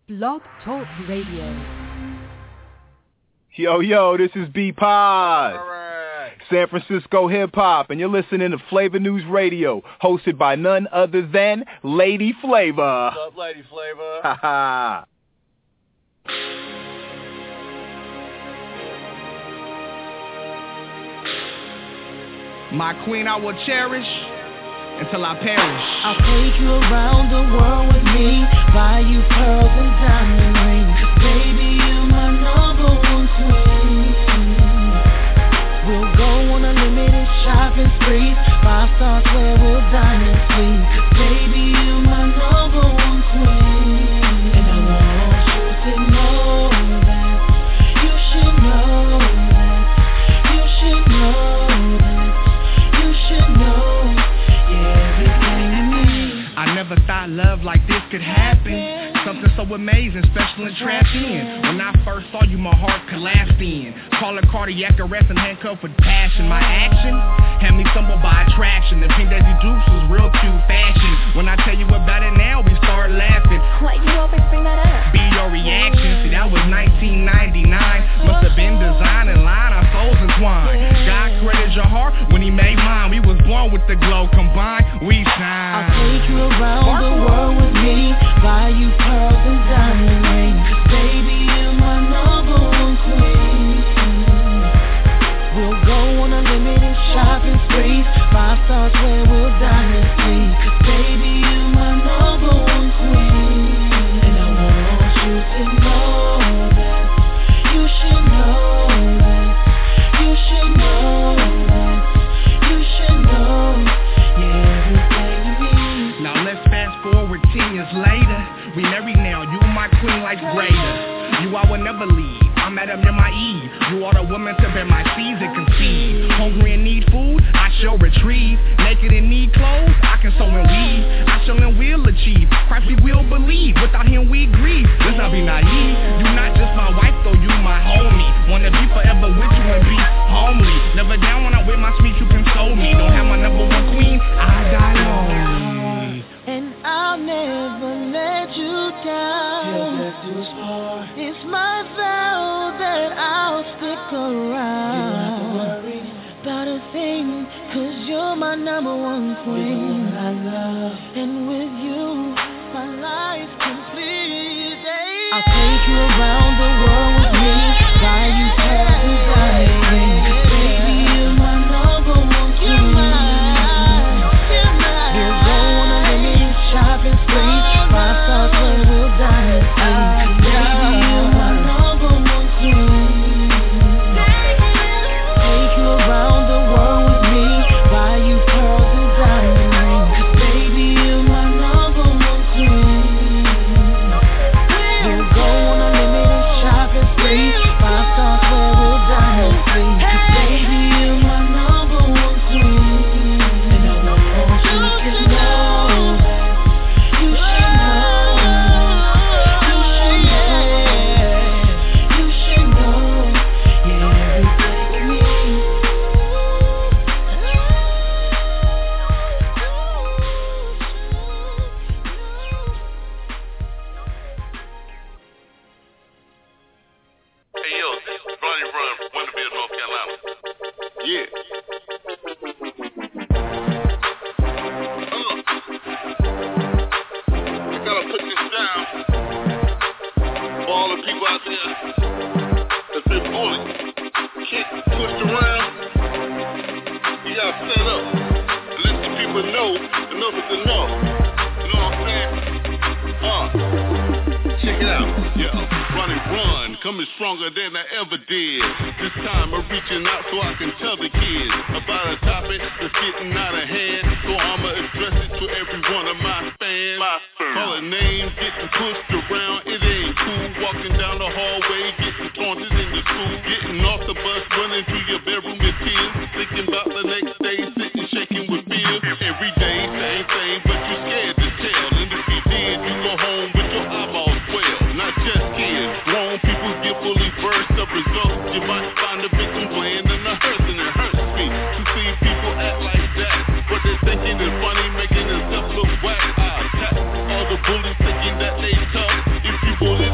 Blog Talk Radio. Yo, this is B-Pod. Alright. San Francisco hip-hop, and you're listening to Flavor News Radio, hosted by none other than Lady Flavor. What's up, Lady Flavor? Ha ha. My queen I will cherish until I perish. I'll take you around the world with me, buy you pearls and diamond rings. Baby, you're my number one queen. We'll go on unlimited shopping sprees, 5 stars where we'll dine and sleep. Baby, you're my number one queen, and I want you to know that. You should know that. You should know that. You should know. I never thought love like this could happen. Something so amazing, special and trapped in. When I first saw you, my heart collapsed in. Call it cardiac arrest and handcuffed with passion. My action had me stumbled by attraction. The Pink Daisy Dukes was real cute fashion. When I tell you about it now, we start laughing. Why you always bring that up? Be your reaction. See, that was 1999. Must have been designed in line, our souls entwined. God created your heart when he made mine. We was born with the glow combined, we shine. I'll take you around the world with me, buy you pearls and diamond rings. Baby, you're my number one queen. We'll go on unlimited shopping sprees, 5 stars where we'll dine and sleep. Baby, you're my number one queen, and I want you to know that. You should know that. You should know that. You should know. Yeah, everything you need. Now let's fast forward 10 years later. We married now, you my queen like Raider. You I will never leave, I'm Adam in my Eve. You are the woman to bear my seeds and conceive. Hungry and need food, I shall retrieve. Naked and need clothes, I can sew and weave. I shall and will achieve, Christ we will believe. Without him we grieve, let's not be naive. You not just my wife though, you my homie. Wanna be forever with you and be homely. Never down when I'm with my speech, you console me. Don't have my number one queen, I die lonely. And I'll never let you down. It's my vow that I'll stick around. You don't have to worry about a thing, 'cause you're my number one queen. I love, and with you, my life complete. I'll take you around the world with me, buy you pearls and diamond rings. Baby, you're my number one queen. We'll go on a limited shopping spree, 5 stars where we'll dine and sleep. Baby, you're my number one queen. Take you around the world with me, buy you pearls and diamond rings. Baby, you're my number one queen. We'll go on a limited shopping spree, 5 stars where we'll dine and sleep. Baby, you're my number one queen, and I want you to know that. You should know. You should know. You should know. Yeah, everything you need. Hey yo, this is Ronnie Run from Winterville, North Carolina. Yeah. I gotta put this down for all the people out there that's been bullied, kicked, pushed around. You gotta stand up and let the people know enough is enough. You know what I'm saying? Check it out. Yeah, Ronnie Run, coming stronger than I ever did. This time I'm reaching out so I can tell the kids about a topic that's getting out of hand. So I'ma address it to every one of my fans. Calling names, getting pushed around, it ain't cool. Walking down the hallway, getting taunted in the school. Getting off the bus, running to your bedroom in tears. Thinking about the next day, sitting shaking with fear. Every day, same thing, but you scared to tell. And if you did, you go home with your eyeballs swell. Not just kids, grown people get fully versed. The results, you might find the victim playing in the hearse, and it hurts me to see people act like that. But they're thinking it's funny, making themselves look whack. I attack all the bullies thinking that they tough. If you bully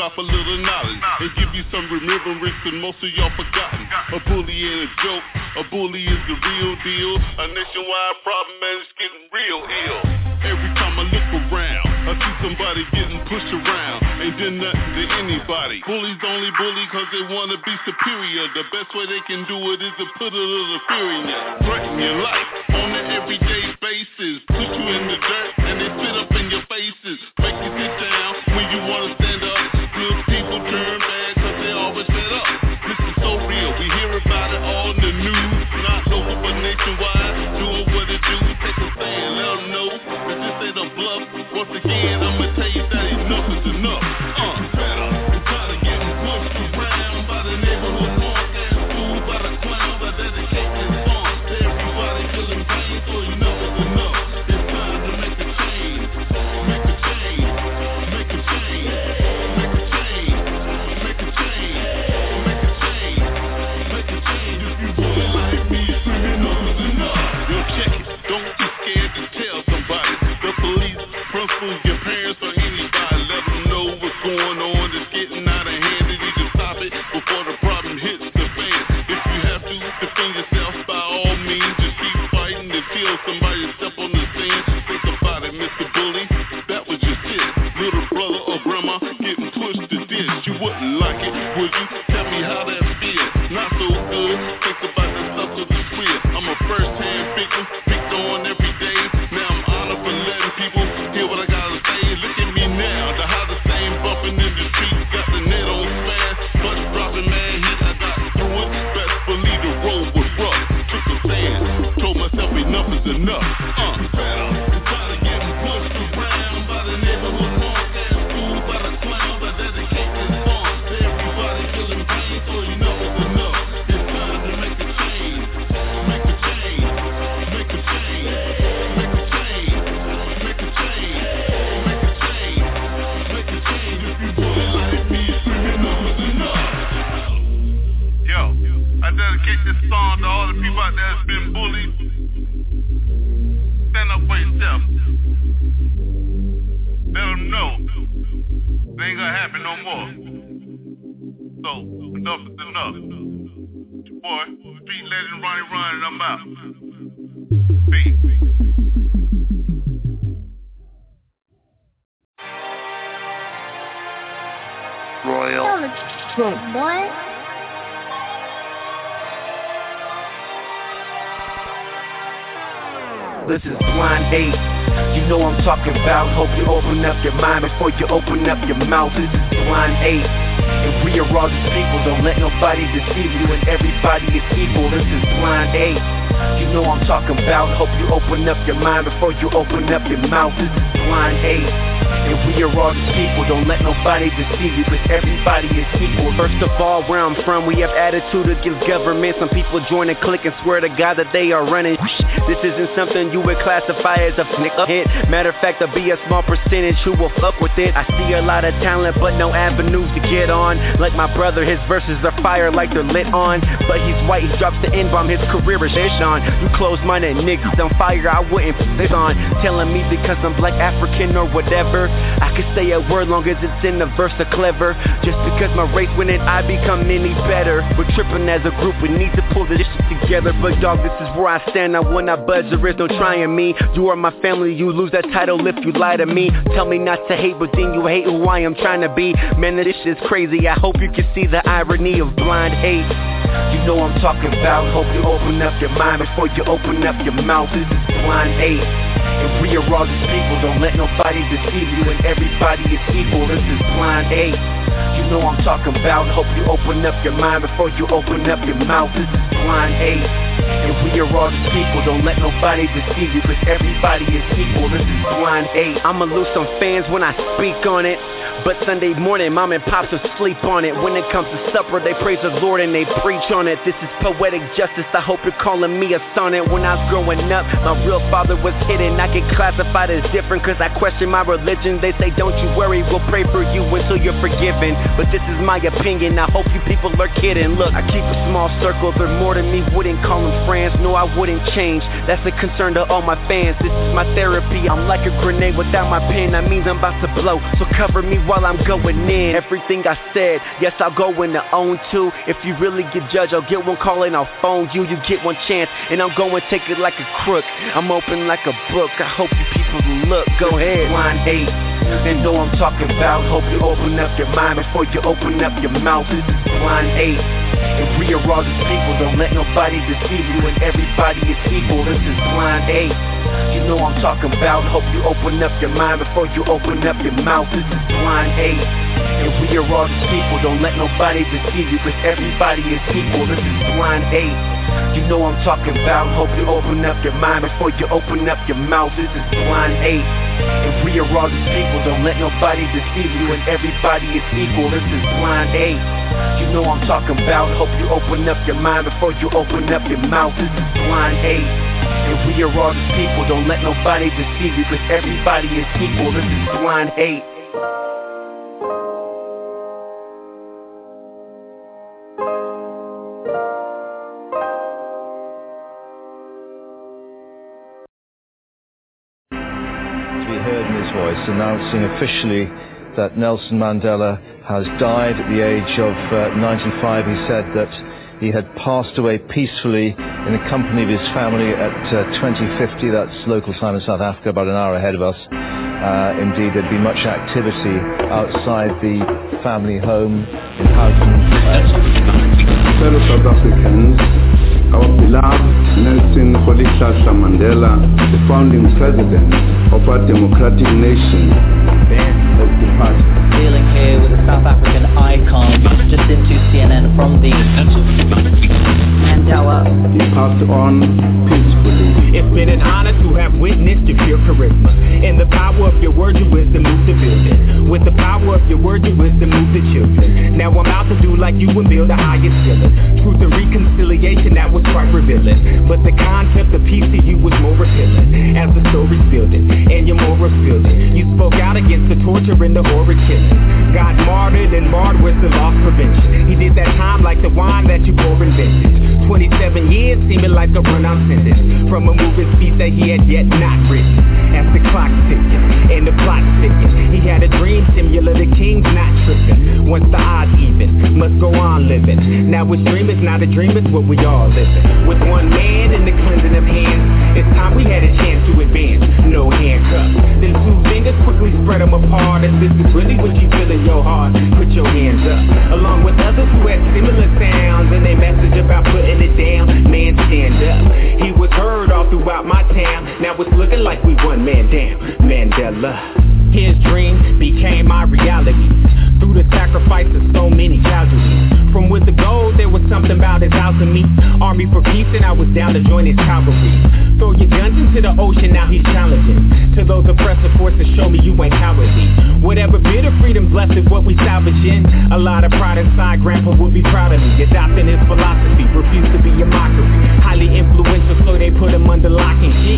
drop a little knowledge and give you some remembrance that most of y'all forgotten. A bully ain't a joke, a bully is the real deal. A nationwide problem, man, it's getting real ill. Every time I look around, I see somebody getting pushed around. Ain't done nothing to anybody. Bullies only bully cause they wanna be superior. The best way they can do it is to put a little fear in you. Threaten your life on an everyday basis. Put you in the dirt and they spit up in your faces. Make you sit down when you wanna stand up. Good people turn bad cause they always fed up. This is so real, we hear about it all in the news. Not local but nationwide, doing what it do. Take a stand, let them know that this ain't a bluff. Once again, I'ma tell you that enough is enough. Better. I'm tired of getting pushed around by the neighborhood punks and fooled by the clowns. I dedicate this song to everybody feeling pain, so enough is enough. It's time to make a change. Make a change. Make a change. Make a change. Make a change. Make a change. Make a change. If you really like me, scream enough is enough. Yo, check it. Don't be scared to tell somebody. The police, principals, your parents, or anybody. Let them know what's going on. It's getting out of hand. They need to stop it before the problem hits the fan. If you have to defend yourself, by all means, just keep fighting until somebody step on the scene. Think about it, Mr. Bully. That was just it. Little brother or grandma getting pushed to this. You wouldn't like it, would you? Tell me how that feels. Not so good. Think about the stuff to the real. I'm a first-hand victim, picked on every day. Now I'm honored for letting people hear what I gotta say. Look at me now, the hottest thing bumping in the streets. Got the net on fast, but dropping mad hit. I got through it. Best believe the road was rough. Took a stand, told myself enough is enough. Better. I'm tired of getting pushed around by the neighborhood punks and fooled by the clowns. I dedicate this song to everybody feeling pain, so enough is enough. It's time to make a change. Make a change. Make a change. Make a change. Make a change. Make a change. Make a change. If you really like me, scream enough is enough. Yo, I dedicate this song to all the people out there that's been bullied. Stand up for yourself. Let them know it ain't gonna happen no more. So, enough is enough. It's your boy, Street Legend Ronnie Run, and I'm out. Peace. Royal. Boy. This is Blind 8. You know I'm talking about. Hope you open up your mind before you open up your mouth. This is Blind 8. And we are all just people. Don't let nobody deceive you. And everybody is equal. This is Blind 8. You know I'm talking about. Hope you open up your mind before you open up your mouth. This is Blind 8. And we are all just people. Don't let nobody deceive you, cause everybody is equal. First of all, where I'm from, we have attitude against government. Some people join and click and swear to God that they are running. This isn't something you would classify as a hit. Matter of fact, there'll be a small percentage who will fuck with it. I see a lot of talent, but no avenues to get on. Like my brother, his verses are fire like they're lit on. But he's white, he drops the N-bomb, his career is fish on. You close-minded niggas on fire, I wouldn't put on. Telling me because I'm black, African, or whatever, I could say a word long as it's in the verse or clever. Just because my race win it, I become any better. We're tripping as a group, we need to pull this shit together. But dog, this is where I stand, I will not budge, there is no trying me. You are my family, you lose that title if you lie to me. Tell me not to hate, but then you hate who I am trying to be. Man, this shit is crazy, I hope you can see the irony of blind hate. You know I'm talking about. Hope you open up your mind before you open up your mouth. This is Blind 8. And we are all just people. Don't let nobody deceive you. And everybody is equal. This is Blind 8. You know I'm talking about. Hope you open up your mind before you open up your mouth. This is Blind 8. And we are all just people. Don't let nobody deceive you, cause everybody is equal. This is Blind 8. I'ma lose some fans when I speak on it, but Sunday morning, mom and pops will sleep on it. When it comes to supper, they praise the Lord and they preach on it. This is poetic justice, I hope you're calling me a sonnet. When I was growing up, my real father was hidden. I get classified as different cause I question my religion. They say don't you worry, we'll pray for you until you're forgiven. But this is my opinion, I hope you people are kidding. Look, I keep a small circle, they're more than me, wouldn't call them friends. brands, no I wouldn't change. That's a concern to all my fans. This is my therapy, I'm like a grenade without my pen. That means I'm about to blow, so cover me while I'm going in. Everything I said, yes I'll go in the own too. If you really get judged, I'll get one call and I'll phone you. You get one chance, and I'm going to take it like a crook. I'm open like a book, I hope you people look. Go ahead. Line 8, and know I'm talking about. Hope you open up your mind before you open up your mouth. This is Line 8, and we are all just people. Don't let nobody deceive you, and everybody is equal. This is Line 8, you know I'm talking about. Hope you open up your mind before you open up your mouth. This is Line 8, and we are all just people. Don't let nobody deceive you, cause everybody is equal. This is Line 8, you know I'm talking about. Hope you open up your mind before you open up your mouth. This is Line 8, and we are all just people. Don't let nobody deceive you, and everybody is equal. This is Line 8, you know I'm talking about. Hope you open up your mind before you open up your mouth. This is Line 8, and we are all just people. Don't let nobody deceive you, cause everybody is equal. This is Line 8. Voice announcing officially that Nelson Mandela has died at the age of 95. He said that he had passed away peacefully in the company of his family at 2050. That's local time in South Africa, about an hour ahead of us. Indeed, there'd be much activity outside the family home in Houghton. Fellow South Africans, our beloved Nelson Rolihlahla Mandela, the founding president of our democratic nation, has departed. Dealing here with a South African icon, just into CNN from the Mandela. He passed on peacefully. It's been an honor to have witnessed your pure charisma, and the power of your words and wisdom move the building. With the power of your words and wisdom move the children. Now I'm out to do like you and build the highest ceiling. Truth and reconciliation, that was quite revealing. But the concept of peace to you was more appealing. As the story's building and your morals building, you spoke out against the torture and the horror killing. God martyred and marred was the loss prevention. He did that time like the wine that you pour in vintage. 27 years seeming like a run-out sentence from a moving speech that he had yet not written. As the clock's ticking and the plot's ticking, he had a dream similar to kings not tripping. Once the odds even, must go on living. Now his dream is not a dream, it's what we all living. With one man and the cleansing of hands, it's time we had a chance to advance. No handcuffs, then two fingers quickly spread them apart. As this is really what you feel in your heart, put your hands up. Along with others who had similar sounds and a message about putting it down. Man, stand up. He was heard all throughout my town. Now it's looking like we one man down. Mandela. His dream became my reality through the sacrifice of so many casualties. From with the gold, there was something about his alchemy. Army for peace, and I was down to join his cavalry. Throw your guns into the ocean, now he's challenging. To those oppressive forces, show me you ain't cowardly. Whatever bit of freedom blessed is what we salvage in. A lot of pride inside, Grandpa would be proud of me. Adopting his philosophy, refused to be a mockery. Highly influential, so they put him under lock and key.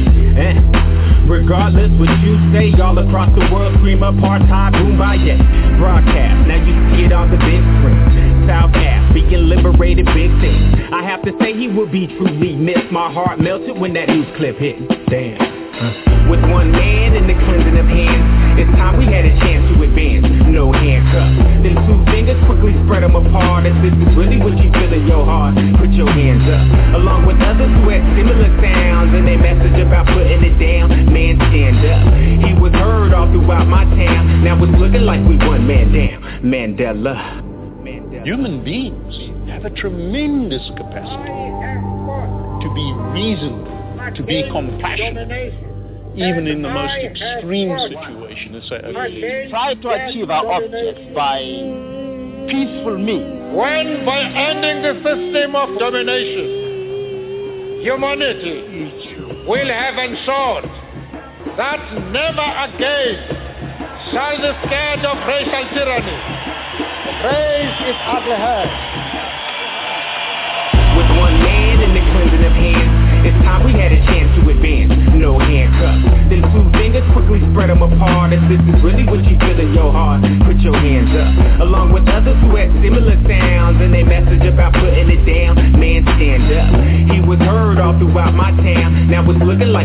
Regardless what you say, all across the world scream apartheid, boom, bye, yeah. Broadcast, now you see it on the big screen. South Ave, being liberated, big things. I have to say he will be truly missed. My heart melted when that news clip hit. Damn. With one man and the cleansing of hands, it's time we had a chance to advance. No handcuffs, then two fingers quickly spread them apart. As this is really what you feel in your heart, put your hands up. Along with others who had similar sounds and a message about putting it down. Man, stand up. He was heard all throughout my town. Now it's looking like we one man down. Mandela. Human beings have a tremendous capacity to be reasonable, to be compassionate, even in the most extreme situation, and say, okay, try to achieve our objects by peaceful means. When by ending the system of domination, humanity will have ensured that never again shall the scourge of racial tyranny raise its ugly head. With one man and the cleansing of hands, it's time we had a chance to advance. No handcuffs, then two fingers quickly spread them apart. As this is really what you feel in your heart, put your hands up. Along with others who had similar sounds and a message about putting it down. Man, stand up. He was heard all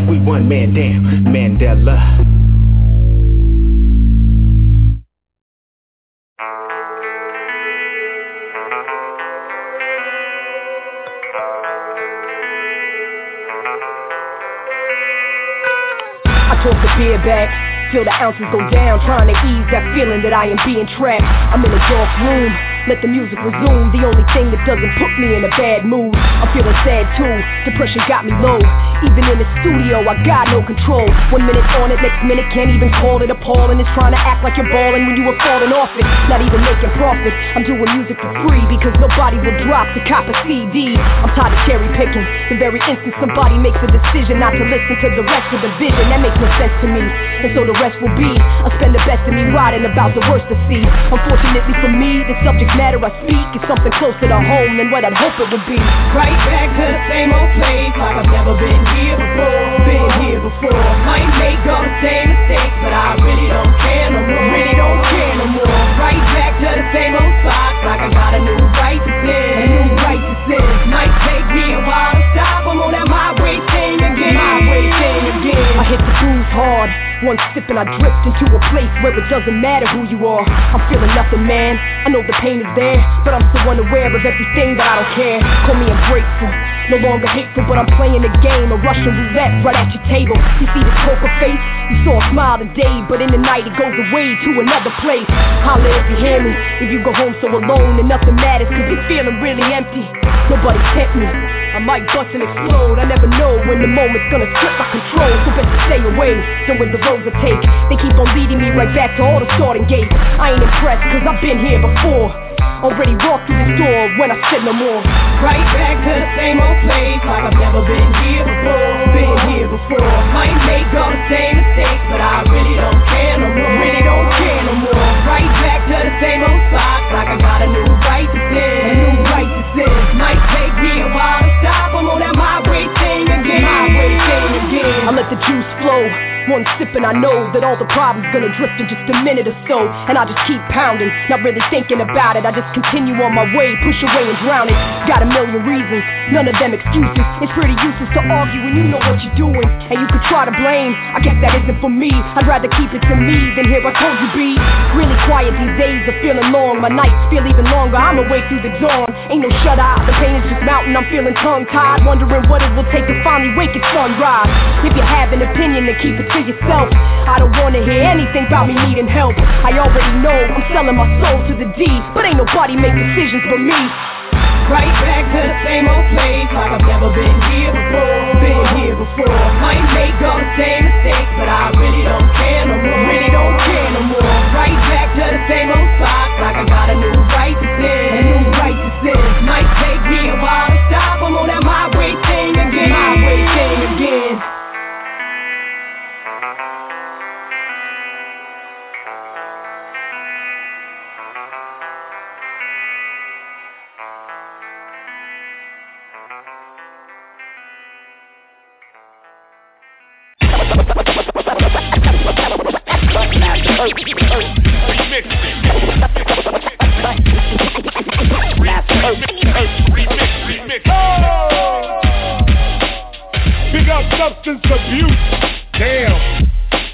like we one man down. Mandela. Toss the beer back, feel the ounces go down, trying to ease that feeling that I am being trapped. I'm in a dark room, let the music resume, the only thing that doesn't put me in a bad mood. I'm feeling sad too, depression got me low. Even in the studio, I got no control. 1 minute on it, next minute can't even call it appalling. It's trying to act like you're balling when you were falling off it. Not even making profit, I'm doing music for free because nobody will drop to cop a CD. I'm tired of cherry picking, the very instant somebody makes a decision not to listen to the rest of the vision. That makes no sense to me, and so the rest will be I spend the best of me writing about the worst to see. Unfortunately for me, the subject matter I speak is something closer to home than what I'd hope it would be. Right back to the same old place, like I've never been here before. Been here before. Might make all the same mistakes, but I really don't care no more. Really don't care no more. Right back to the same old spot, like I got a new right to sin. A new right to sin. Might take me a while to stop. I'm on that my way thing again. My way thing again. I hit the booze hard. One sip and I drift into a place where it doesn't matter who you are. I'm feeling nothing, man. I know the pain is there, but I'm so unaware of everything that I don't care. Call me ungrateful, no longer hateful, but I'm playing the game, a Russian roulette right at your table. You see this poker face? You saw a smile today, but in the night it goes away to another place. Holla if you hear me, if you go home so alone and nothing matters, cause you're feeling really empty. Nobody tempt me, I might bust and explode. I never know when the moment's gonna slip my control, so best to stay away. Don't with the roads I take, they keep on leading me right back to all the starting gates. I ain't impressed cause I've been here before. Already walked through this door when I said no more. Right back to the same old place, like I've never been here before. Been here before. Might make all the same mistakes, but I really don't care no more. Really don't care no more. Right back to the same old spot, like I got a new right to sin. A new right to sin. Might take me a while to stop. I'm on that my way thing again. My way thing again. I let the juice flow. One sip and I know that all the problems gonna drift in just a minute or so. And I just keep pounding, not really thinking about it. I just continue on my way, push away and drown it. Got a million reasons, none of them excuses. It's pretty useless to argue when you know what you're doing. And you could try to blame, I guess that isn't for me. I'd rather keep it to me than hear I told you be. Really quiet these days are feeling long. My nights feel even longer, I'm awake through the dawn. Ain't no shut eye, the pain is just mounting. I'm feeling tongue tied, wondering what it will take to finally wake at sunrise. If you have an opinion, then keep it to yourself. I don't wanna hear anything about me needing help. I already know I'm selling my soul to the D, but ain't nobody make decisions for me. Right back to the same old place, like I've never been here before. Been here before. Might make all the same mistakes, but I really don't care no more. Really don't care no more. Right back to the same old spot, like I got a new right to sin. A new right to sin. Might take me a while to stop. I'm on that my way thing again. My way thing again. Big up substance abuse. Damn.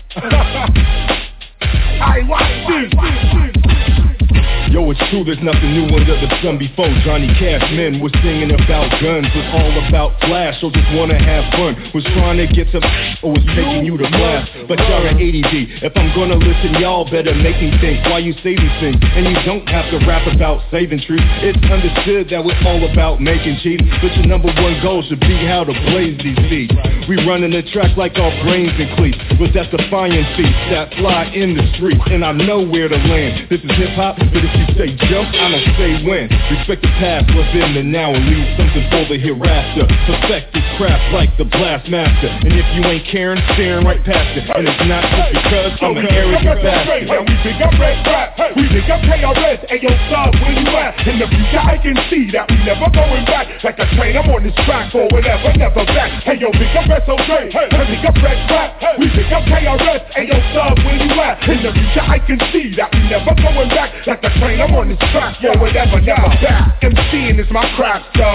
I watch this. Yo, it's true, there's nothing new under the sun before. Johnny Cash men was singing about guns, was all about flash, or just wanna have fun. Was trying to get to or was taking you to class. But y'all are ADD. If I'm gonna listen, y'all better make me think why you say these things. And you don't have to rap about saving trees. It's understood that we're all about making cheap, but your number one goal should be how to blaze these beats. We running the track like our brains and cleats. Was that defiant feet that fly in the streets, and I know where to land. This is hip hop, but if you say jump, I don't say when. Respect the past, what's in the now, and leave something for the hereafter. Perfect this craft like the blast master. And if you ain't caring, staring right past it. And it's not just because I'm an arrogant bastard. And we pick up red rap, we pick up KRS. And yo, sub, where you at? In the future I can see that we never going back. Like a train, I'm on this track for whatever, never back. Hey yo, pick up SOJ, and pick up red rap, we pick up KRS. And yo, sub, where you at? In the future I can see that we never going back. Like a train, I'm on this track for whatever, never back. MCing is my craft, sir. I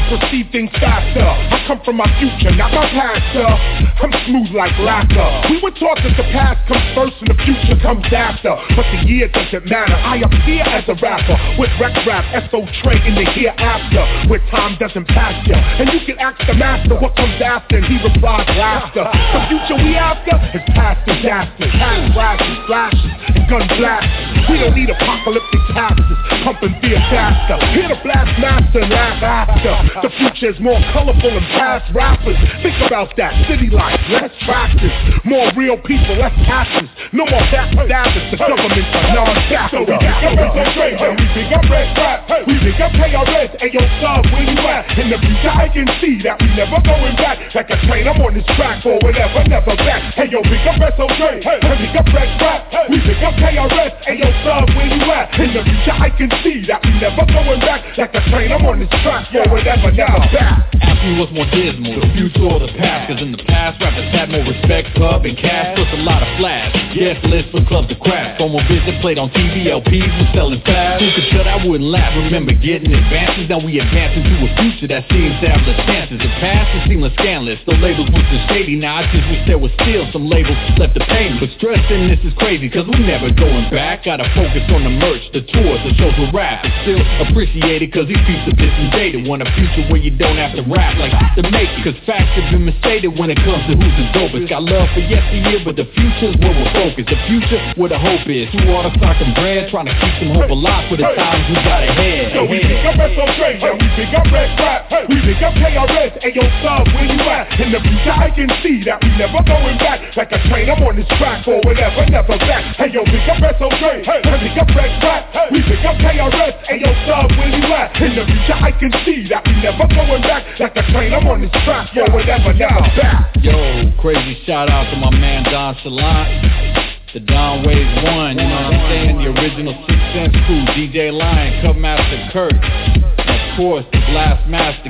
perceive things faster. I come from my future, not my past, sir. I'm smooth like laughter. We were taught that the past comes first and the future comes after. But the year doesn't matter. I appear as a rapper with rap, S.O. Trey in the hereafter, where time doesn't pass ya. And you can ask the master what comes after, and he replies laughter. The future we after is past disasters, past flashes, flashes, and gun blasts. We don't need apocalyptic taxes, pumping fear faster. Hear the blast master and laugh after. The future is more colorful than past rappers. Think about that, city life, less practice. More real people, less taxes. No more backstabbers, the government's a non-factor. So we pick up Ranger, we pick up Red Rap, we pick up KRS, and yo, sub, where you at? In the future I can see that we never going back. Like a train, I'm on this track, or whatever, never back. Hey yo, pick up SOJ, and pick up Red Rap, we pick up KRS, and yo, sub, where you at? In the future I can see that we never going back. Like a train, I'm on this track, or whatever, never back. Ask me what's more dismal, the future or the past? Cause in the past, rappers had more respect, club and cash, plus a lot of flash. Guest list for clubs to crash. From a visit played on TV, LPs was selling fast. Who could shut I wouldn't laugh. Remember getting advances, now we advance into a future that seems to have less chances. The past is seamless, scandalous. The labels was too shady. Now I just wish there was still some labels left to pay me. But stressing this is crazy, cause we never going back. Gotta focus on the merch, the tours, the shows with rap. It's still appreciated cause these beats are disengaged. Want a future where you don't have to rap like to make it. Cause facts have been misstated when it comes to who's the dopest. Got love for yesteryear, but the future's where we're focused. The future where the hope is. Through all the stock and bread, trying to keep some hope alive for the times we got ahead. So we pick up SOJ, we pick up Red Rap, we pick up KRS, and yo, sub, where you at? In the future I can see that we never going back. Like a train, I'm on this track, or whatever, never back. Hey yo, pick up SOJ, and pick up Red Rap, we pick up KRS, and yo, sub, where you at? In the future I can see that we never going back. Like a train, I'm on this track, or whatever, never back. Yo, crazy shout out to my man Don Chalant. The Don Waves 1, you know what I'm saying? The original 6 Sense crew, DJ Lion, Cut Master Kurt, and of course the Blast Master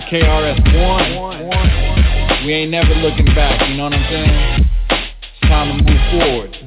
KRS-One. We ain't never looking back, you know what I'm saying? It's time to move forward.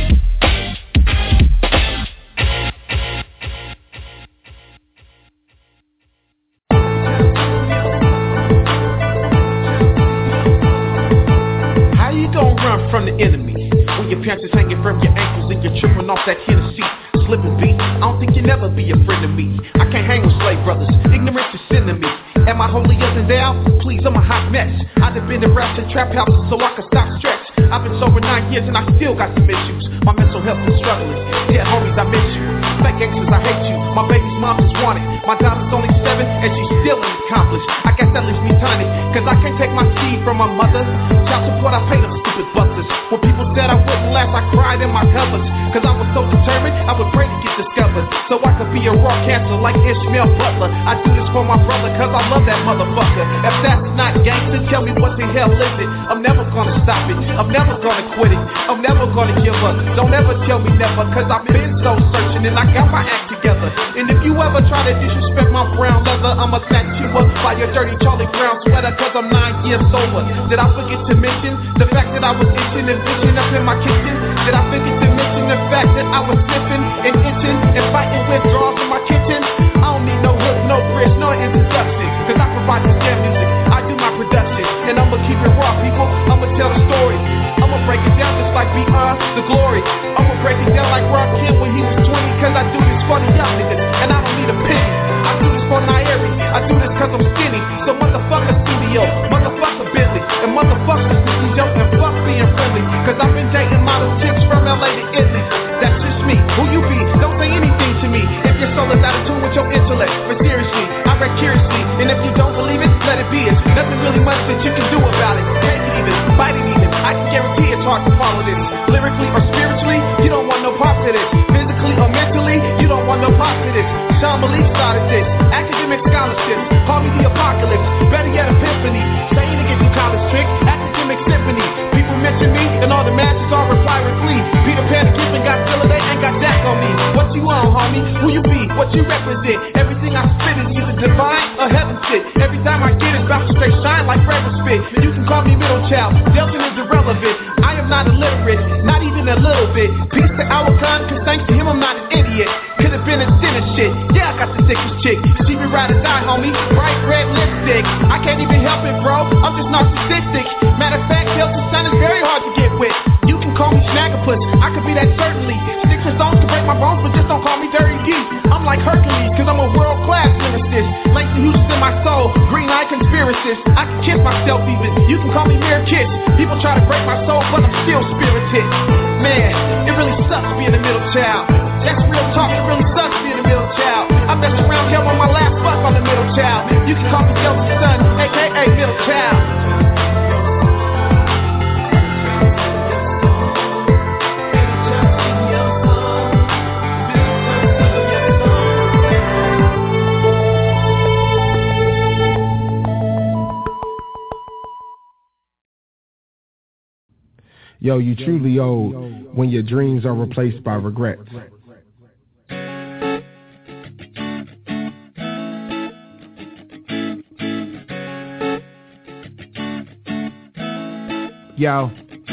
How you gonna run from the enemy? Your pants is hanging from your ankles and you're tripping off that Hennessy. Slipping beat, I don't think you'll never be a friend of me. I can't hang with slave brothers, ignorance is sin to me. Am I holier than thou? Please, I'm a hot mess. I've been to raps and trap houses so I can stop stress. I've been sober 9 years and I still got some issues. My mental health is struggling. Yeah, homies, I miss you. Fake gangsters, I hate you. My baby's mom is wanted. My daughter's only 7 and she's still accomplished. I guess that leaves me tiny, cause I can't take my seed from my mother. Child support, I pay them stupid busters. When people said I wouldn't last, I cried in my pelvis. Cause I was so determined, I would pray to get discovered. So I could be a raw cancer like Ishmael Butler. I do this for my brother cause I love that motherfucker. If that's not gangster, tell me what the hell is it? I'm never gonna stop it, I'm never gonna quit it, I'm never gonna give up. Don't ever tell me never, cause I've been so searching and I got my act together. And if you ever try to disrespect my brown leather, I'ma snatch you up by your dirty Charlie Brown sweater, cause I'm 9 years sober. Did I forget to mention the fact that I was itching and bitching up in my kitchen? Did I forget to mention the fact that I was sniffing and itching and fighting withdrawals in my kitchen? I don't need no hook, no bridge, no introduction, cause I provide the jam music, I do my production. And I'ma keep it raw, people, I'ma tell the story. I'ma break it down just like Beyond the Glory. I'ma break it down like Rock Kim when he was 20, cause I do this for the young niggas, and I don't need a penny. I do this for Nairi, I do this cause I'm skinny. So motherfucker studio, motherfucker Bentley, and motherfucker studio, and fuck being friendly. Cause I've been dating model chicks from LA to Italy. That's just me, who you be, don't say anything to me. If your soul is out of tune with your intellect, but seriously, I read curiously. And if you don't believe it, let it be. It's nothing really much that you can do about it. Take it even, bite it even, I can guarantee it's hard to follow this. Lyrically or spiritually, you don't want no part to this. Physically or mentally, you don't want no part to this. Sean Malik started this, academic scholarships, call me the apocalypse, better yet epiphany. Saying to get you college trick, academic symphony. People mention me, and all the matches all reply with glee. Peter Pan and Giffen got Zilla, they ain't got Jack on me. What you on, homie? Who you be? What you represent? Everything I spit is either divine or heaven sent. Every time I get it, bout to straight shine like fragrance spit. You can call me middle child, Delton is irrelevant. I am not illiterate, not even a little bit. Peace to our kind, cause thanks to him I'm not an idiot. Could've been a sin and shit, yeah I I got the sickest chick. She be ride or die, homie. Bright red lipstick. I can't even help it, bro. I'm just narcissistic. Matter of fact, Hilton Son is very hard to get with. You can call me Snagglepuss. I could be that certainly. Sticks and stones can break my bones, but just don't call me Dirty D. I'm like Hercules, cause I'm a world-class lyricist. Langston Houston in my soul, green eye conspiracist. I can kiss myself even. You can call me Mirror Kiss. People try to break my soul, but I'm still spirited. Man, it really sucks being a middle child. That's real talk, it really sucks being a middle child. I messed around, held on my last fuck on the middle child. You can call me Hilton Son, aka middle child. Yo, you truly old when your dreams are replaced by regrets. Yo,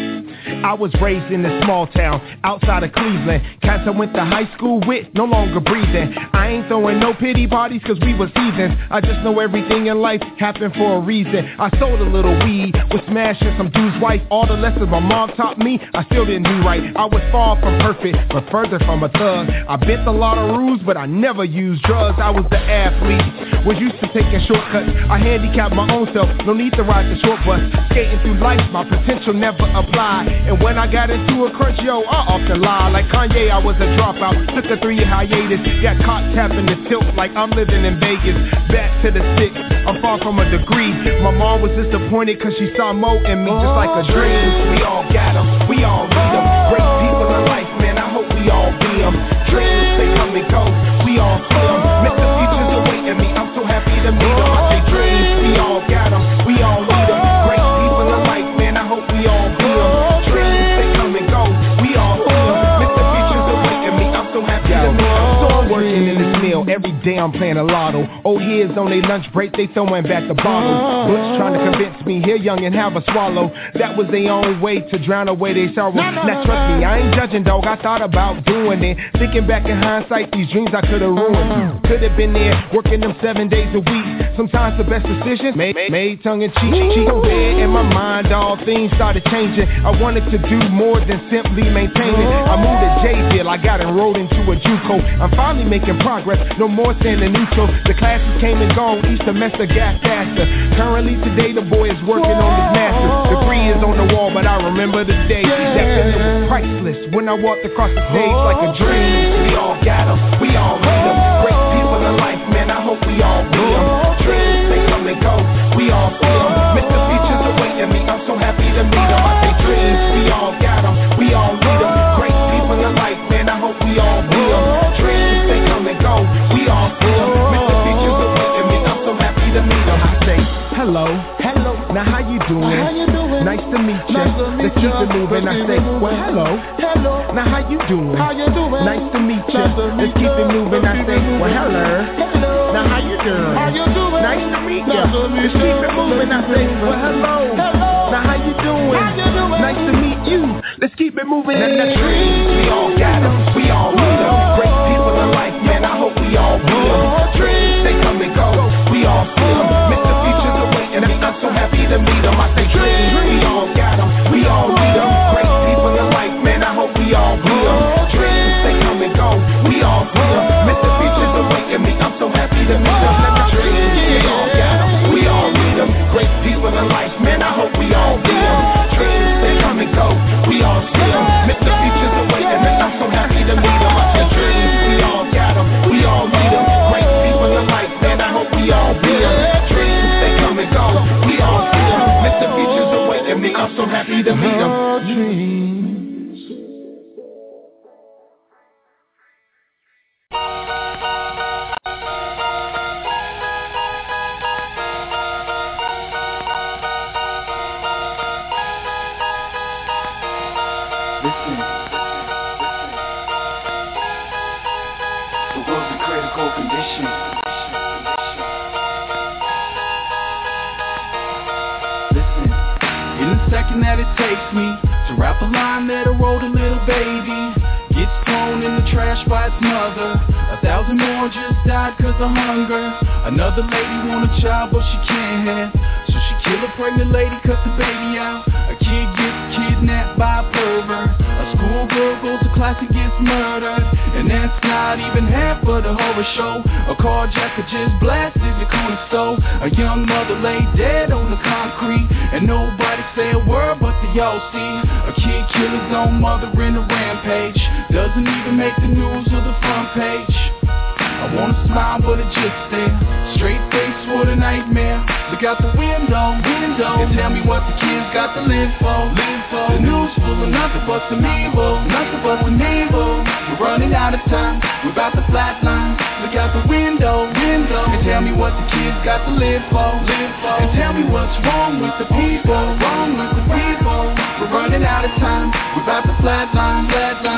I was raised in a small town outside of Cleveland. Cats I went to high school with, no longer breathing. I ain't throwing no pity parties cause we was heathens. I just know everything in life happened for a reason. I sold a little weed, was smashing some dude's wife. All the lessons my mom taught me, I still didn't do right. I was far from perfect, but further from a thug. I bent a lot of rules, but I never used drugs. I was the athlete, was used to taking shortcuts. I handicapped my own self, no need to ride the short bus. Skating through life, my potential never applied. And when I got into a crunch, yo, I often lie. Like Kanye, I was a dropout, took a 3-year hiatus. Got caught tapping the tilt like I'm living in Vegas. Back to the six, I'm far from a degree. My mom was disappointed cause she saw more in me, just like a dream. We all got them, we all need them. Great people in life, man, I hope we all be them. Dreams, they come and go, we all see them. Mr. Future's awaiting me, I'm so happy to meet them. I say dreams, we all got them, we all need them. Great people in life, man, I hope we all be them. Dreams, they come and go, we all see them. Mr. Future's awaiting me, I'm so happy to meet them. So I'm working in this mill, every day I'm playing a lotto. Old heads on their lunch break, they throwing back the bottles. Butch trying to convince me, here young and have a swallow. That was their own way to drown away their sorrow. Now trust me, I ain't judging, dog, I thought about doing it. Thinking back in hindsight, these dreams I could've ruined. Could've been there, working them 7 days a week. Sometimes the best decisions made tongue in cheek. So bad in my mind, all things started changing. I wanted to do more than simply maintain it. I moved to J-Ville, I got enrolled into a JUCO. I'm finally making progress, no more standing neutral. The classes came and gone, each semester got faster. Currently today the boy is working on his master's. Degree is on the wall, but I remember the day. That feeling was priceless when I walked across the stage like a dream. We all got them, we all need them. Great people in life, man, I hope we all be them. Dreams, they come and go, we all see them. Mr. Features awaiting me, I'm so happy to meet them. I say dreams, we all got them, we all need them. Great people in life, man, I hope we all be them. Dreams, they come and go, we all see them. Mr. Features awaiting me, I'm so happy to meet them. I say, hello, hello, now how you doing? Nice to meet you. Let's keep it moving. I say, well, hello, hello, now how you doing? Nice to meet you. Let's keep it moving. I say, well, hello, now how you doing? Nice to meet you. Let's keep it moving. I say, well, hello, now how you doing? Nice to meet you. Let's keep it moving. And the dreams, we all got them, we all need them. Great people in life, man, I hope we all be them. Dreams, they come and go, we all see them. Mr. Future's awaiting me, I'm so happy to meet them. I say dreams, we all got them, we all need them. Great people in life, man, I hope we all be them. Dreams, they come and go, we all see them. Mr. Future's awaiting me, I'm so happy to meet them. Dreams, we all got them, we all need them. Great people in life, man, I hope we all be them. Dreams, they come and go, we all see them. Mr. Future's awaiting me, I'm so happy to meet them. I say dreams, we all got them, we all need them. Great people in life, man, I hope we all be them. Dreams, they come and go, we all see them. Mr. Future's awaiting me, I'm so happy to meet them. That it takes me to rap a line that'll roll a little baby. Gets torn thrown in the trash by its mother. 1,000 more just died cause of hunger. Another lady want a child but she can't have, so she kill a pregnant lady, cut the baby out. A kid gets kidnapped by a pervert. A schoolgirl goes to class and gets murdered. And that's not even half of the horror show. A carjacker just blasted the corner store. A young mother lay dead on the concrete, and nobody say a word but the y'all see. A kid kill his own mother in a rampage. Doesn't even make the news or the front page. I wanna smile but it just there. Straight face, what a nightmare. Look out the window, and tell me what the kids got to live for. The news full of nothing but some evil. We're running out of time, we're about to flatline. Look out the window, and tell me what the kids got to live for. And tell me what's wrong with the people. We're running out of time, we're about to flatline.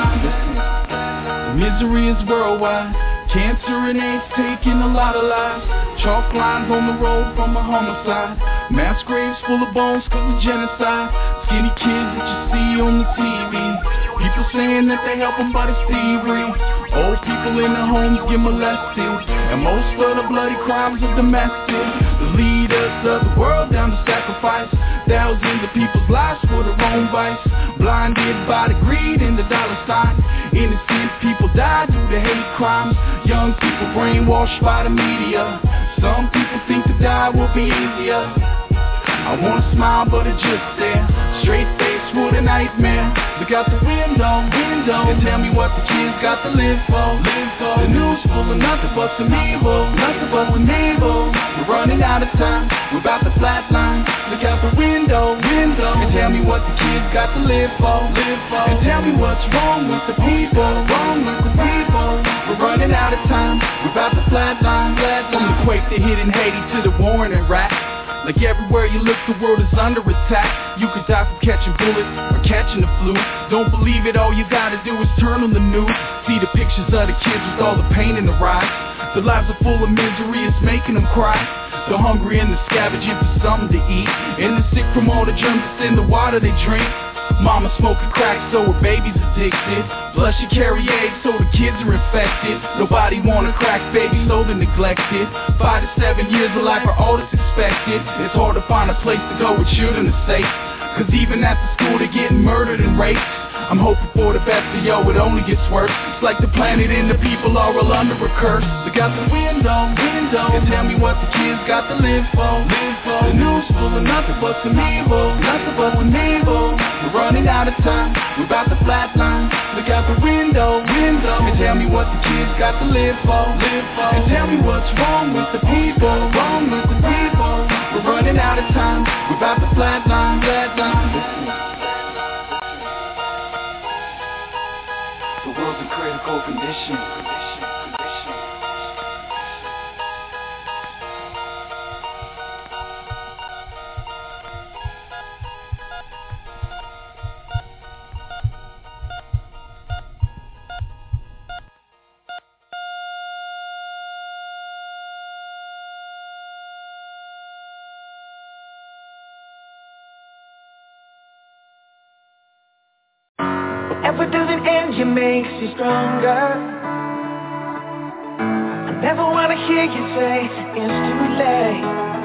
The misery is worldwide. Cancer and AIDS taking a lot of lives. Chalk lines on the road from a homicide. Mass graves full of bones cause of genocide. Skinny kids that you see on the TV. People saying that they help them but it's thievery. Old people in the homes get molested, and most of the bloody crimes are domestic. The leaders of the world down to sacrifice thousands of people's lives for their own vice. Blinded by the greed and the dollar sign. Innocent people die due to hate crimes. Young people brainwashed by the media. Some people think to die will be easier. I wanna smile but it's just there. Straight face, what a nightmare. Look out the window, and tell me what the kids got to live for. The news full of nothing but some evil. We're running out of time, we're about to flatline. Look out the window, and tell me what the kids got to live for. And tell me what's wrong with the people. We're running out of time, we're about to flatline. From the quake that hit in Haiti to the war in Iraq. Like everywhere you look, the world is under attack. You could die from catching bullets or catching the flu. Don't believe it, all you gotta do is turn on the news. See the pictures of the kids with all the pain in their eyes. Their lives are full of misery, it's making them cry. They're hungry and they're scavenging for something to eat. And they're sick from all the germs that's in the water they drink. Mama smoking crack so her baby's addicted. Plus she carry AIDS so the kids are infected. Nobody want a crack baby so they're neglected. 5 to 7 years of life are all that's expected. It's hard to find a place to go with children are safe. Cause even at the school they're getting murdered and raped. I'm hoping for the best, but yo, it only gets worse. It's like the planet and the people are all under a curse. Look out the window, and tell me what the kids got to live for. The news full of nothing but some evil. We're running out of time, we're about to flatline. Look out the window, and tell me what the kids got to live for. And tell me what's wrong with the people. We're running out of time, we're about to flatline. The world's in critical condition. Whatever doesn't end you makes you stronger. I never wanna hear you say it's too late.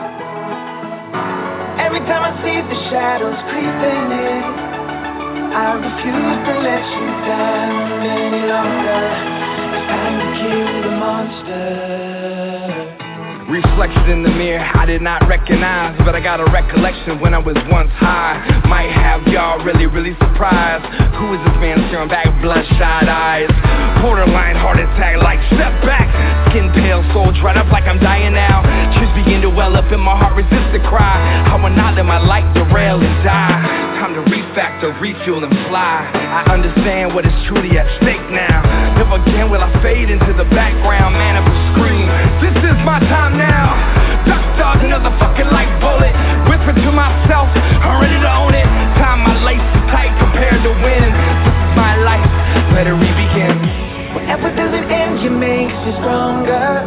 Every time I see the shadows creeping in, I refuse to let you down any longer. It's time to kill the monster. Reflected in the mirror, I did not recognize, but I got a recollection when I was once high. Might have y'all really surprised. Who is this man staring back, bloodshot eyes? Borderline heart attack like setback. Skin pale, soul dried up like I'm dying now. Tears begin to well up in my heart, resist the cry. I will not let my life derail and die. Time to refactor, refuel and fly. I understand what is truly at stake now. Never again will I fade into the background. Man, I will scream, this is my time now. Duck dodge, another fucking light bullet. Whisper to myself, I'm ready to own it. Time my laces tight compared to when. This is my life, let it re-begin. Whatever doesn't end you makes you stronger.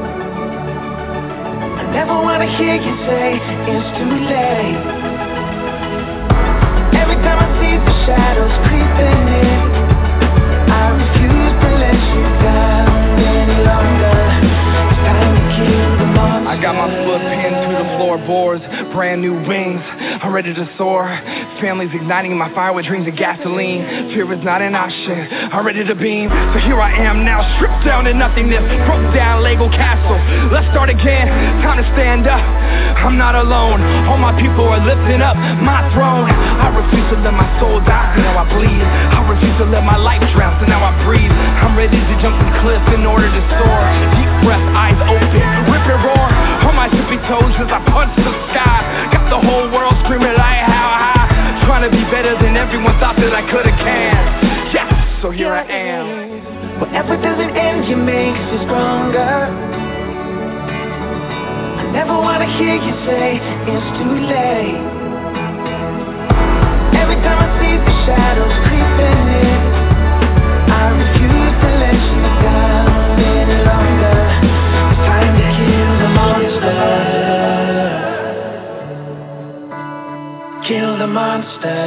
I never wanna hear you say it's too late. Every time I see the shadows creeping in, I refuse I got my foot pinned to the floorboards, brand new wings, I'm ready to soar. Family's igniting my fire with dreams and gasoline. Fear is not an option, I'm ready to beam. So here I am now, stripped down to nothingness, broke down Lego castle. Let's start again, time to stand up. I'm not alone, all my people are lifting up my throne. I refuse to let my soul die, so now I bleed. I refuse to let my life drown, so now I breathe. I'm ready to jump the cliff in order to soar. Deep breath, eyes open, rip and roar. On my tippy toes as I punch the sky. Got the whole world screaming like how high. Trying to be better than everyone thought that I could have can. Yes, so here I am. Whatever doesn't end you makes you stronger. I never wanna hear you say it's too late. Every time I see the shadows creeping in, I refuse to let you down any longer. It's time to kill the monster. Kill the monster.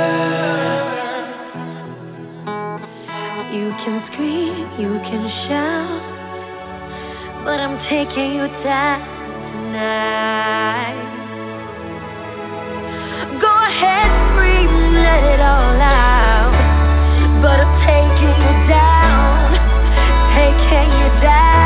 You can scream, you can shout, but I'm taking you down tonight. Go ahead, scream, let it all out, but I'm taking you down, taking you down.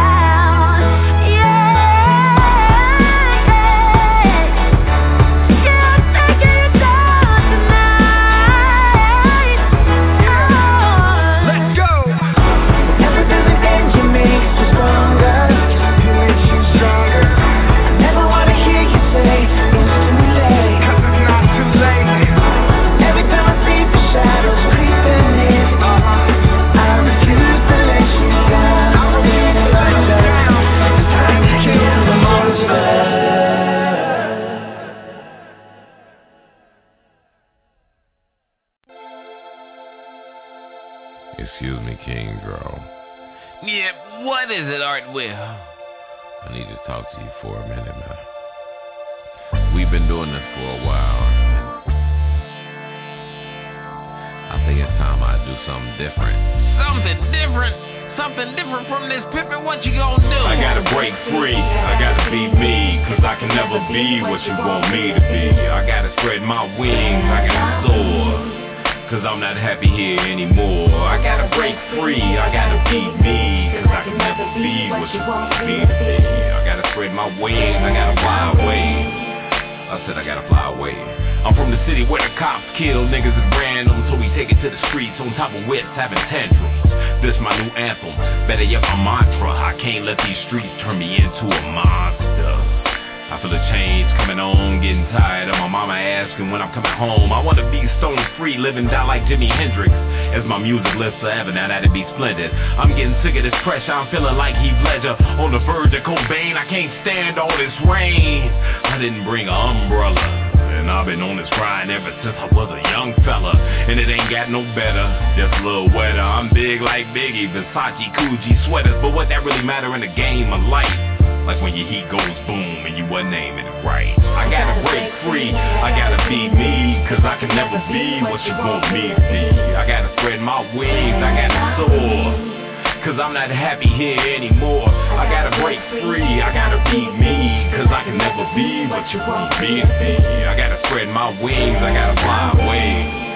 Excuse me, King Dro. Yeah, what is it, Art Will? I need to talk to you for a minute, man. We've been doing this for a while. I think it's time I do something different. Something different? Something different from this pimpin'? What you gonna do? I gotta break free, I gotta be me, cause I can never be what you want me to be. I gotta spread my wings, I gotta soar, cause I'm not happy here anymore. I gotta break free, I gotta be me, cause I can never be what you want me to be. I gotta spread my wings, I gotta fly away. I said I gotta fly away. I'm from the city where the cops kill niggas at random, so we take it to the streets on top of whips having tantrums. This my new anthem, better yet my mantra. I can't let these streets turn me into a monster. I feel the change coming on, getting tired of my mama asking when I'm coming home. I wanna be stone free, live and die like Jimi Hendrix. As my music lives forever, now that'd be splendid. I'm getting sick of this pressure, I'm feeling like Heath Ledger on the verge of Cobain. I can't stand all this rain. I didn't bring an umbrella, and I've been on this grind ever since I was a young fella. And it ain't got no better, just a little wetter. I'm big like Biggie, Versace, Gucci sweaters. But what that really matter in the game of life? Like when your heat goes boom and you wasn't aiming it right. I gotta break free, I gotta be me, cause I can never be what you want me to be. I gotta spread my wings, I gotta soar, cause I'm not happy here anymore. I gotta break free, I gotta be me, cause I can never be what you want me to be. I gotta spread my wings, I gotta fly away.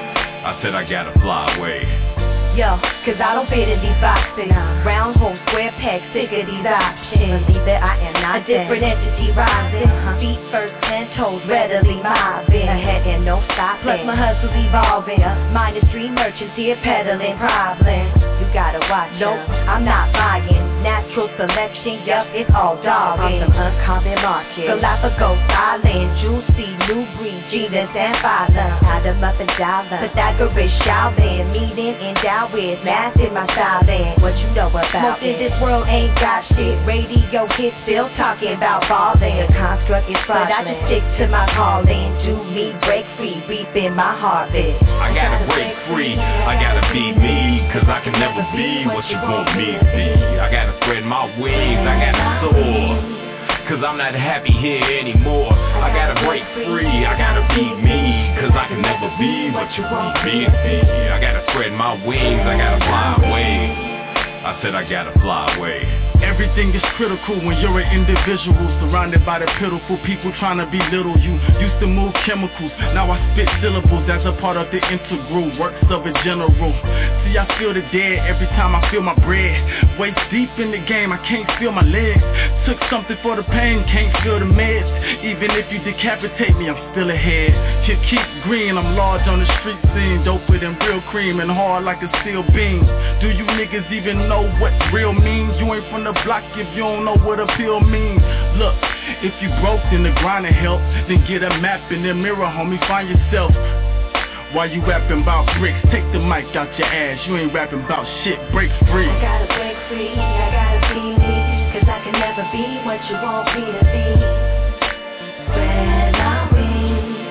I said I gotta fly away. Yo, cause I don't fit in these boxes. Round hole, square peg, sick of these options. Believe that I am not a different entity rising. Feet first, 10 toes, readily mobbing. Ahead and no stopping. Plus my hustle's evolving. Minus 3 merchants here peddling problems. You gotta watch. Nope, I'm not buying. Natural selection, yup, it's all dogging. On some uncommon market. Galapagos Island, juicy, new breed, genus and phylum. Adam up and dollar. Pythagoras Shaolin, meeting endowed with math in my stylin'. What you know about most in this world ain't got shit. Radio hits still talking about ballin'. The construct is fraudulent, but I just stick to my calling. Do me, break free, reaping my harvest. I gotta break free, I gotta be me, cause I can never be what you want me to be. I gotta spread my wings, I gotta soar, cause I'm not happy here anymore. I gotta break free, I gotta be me, cause I can never be what you want me to be. I gotta spread my wings, I gotta fly away. I I said I gotta fly away. Everything is critical when you're an individual, surrounded by the pitiful people trying to belittle you. Used to move chemicals, now I spit syllables as a part of the integral works of a general. See, I feel the dead every time I feel my bread. Way deep in the game, I can't feel my legs. Took something for the pain, can't feel the meds. Even if you decapitate me, I'm still ahead. Keep green, I'm large on the street scene, doper than real cream and hard like a steel beam. Do you niggas even know what real means? You ain't from the block if you don't know what appeal means. Look, if you broke then the grind to help, then get a map in the mirror, homie, find yourself. Why you rapping about bricks? Take the mic out your ass, you ain't rapping about shit, break free. I gotta break free, I gotta be me, cause I can never be what you want me to be. Spread my wings.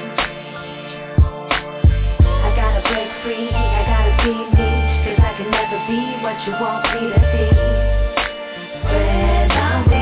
I gotta break free, I gotta be me, cause I can never be what you want me to be. Spread my wings.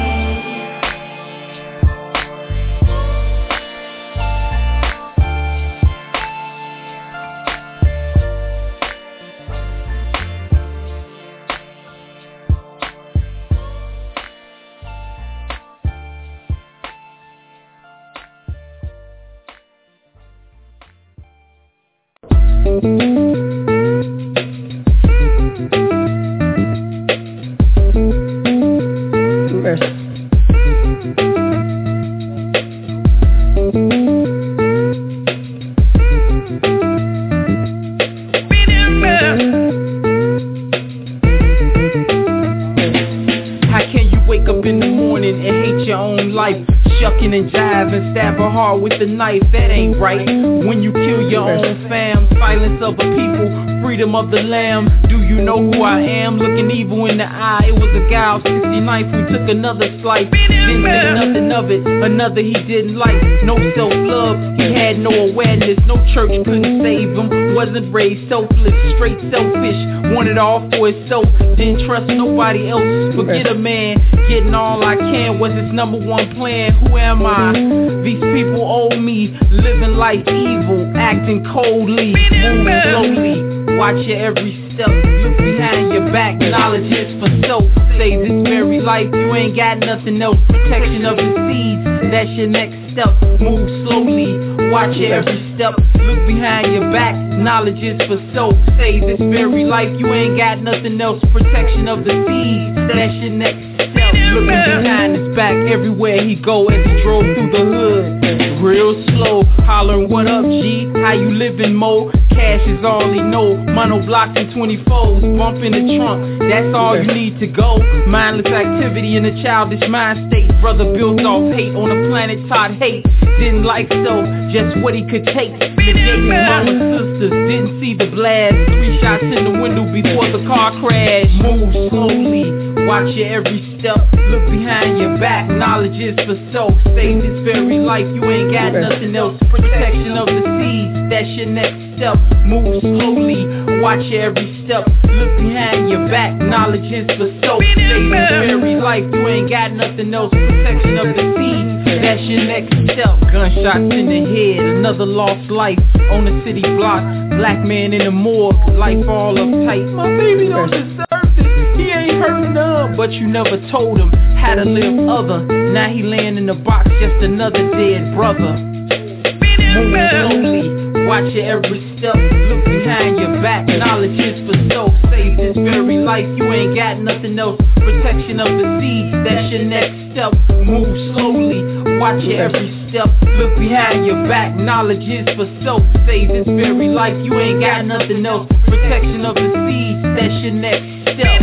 And jive and stab her hard with the knife, that ain't right. When you kill your own fam, silence of a people, freedom of the lamb. Do you know who I am? Looking evil in the eye. It was a guy of 69 who took another slice. Didn't think nothing of it, another he didn't like. No self-love, he had no awareness. No church couldn't save him. Wasn't raised selfless, straight selfish. Wanted all for himself, didn't trust nobody else. Forget a man, getting all I can was his number one plan. Who am I? These people owe me. Living life evil, acting coldly, moving slowly. Watch your every step, look behind your back. Knowledge is for self. Save this very life, you ain't got nothing else. Protection of the seeds, that's your next step. Move slowly, watch your every step. Look behind your back, knowledge is for self. Save this very life, you ain't got nothing else. Protection of the seeds, that's your next step. Looking behind his back everywhere he go as he drove through the hood. Real slow, hollering what up G, how you living Mo? Cash is all he know, mono blocks and 24s, bump in the trunk, that's all you need to go. Mindless activity in a childish mind state. Brother built off hate on a planet Todd hates. Didn't like so, just what he could take. Negate his mama's sisters, didn't see the blast. 3 shots in the window before the car crash. Move slowly, watch your every step. Look behind your back, knowledge is for self. Save this very life, you ain't got nothing else. Protection of the seeds, that's your next step. Move slowly, watch your every step. Look behind your back, knowledge is for self. Save this very life, you ain't got nothing else. Protection of the seeds, that's your next step. Gunshots in the head, another lost life on the city block. Black man in the morgue, life all uptight. My baby don't deserve this, he ain't hurt none. But you never told him how to live other. Now he laying in the box, just another dead brother. Move slowly, watch your every step. Look behind your back, knowledge is for self. Save this very life, you ain't got nothing else. Protection of the seeds, that's your next step. Move slowly, watch your every step. Look behind your back, knowledge is for self. Save this very life, you ain't got nothing else. Protection of the seeds, that's your next step.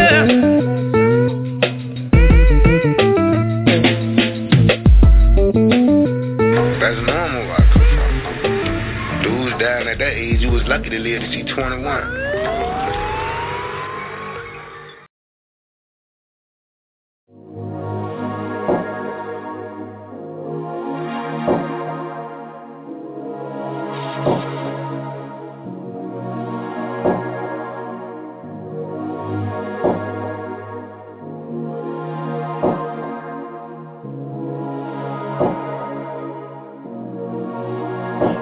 That's normal where I come from. Dudes dying at that age, you was lucky to live to see 21.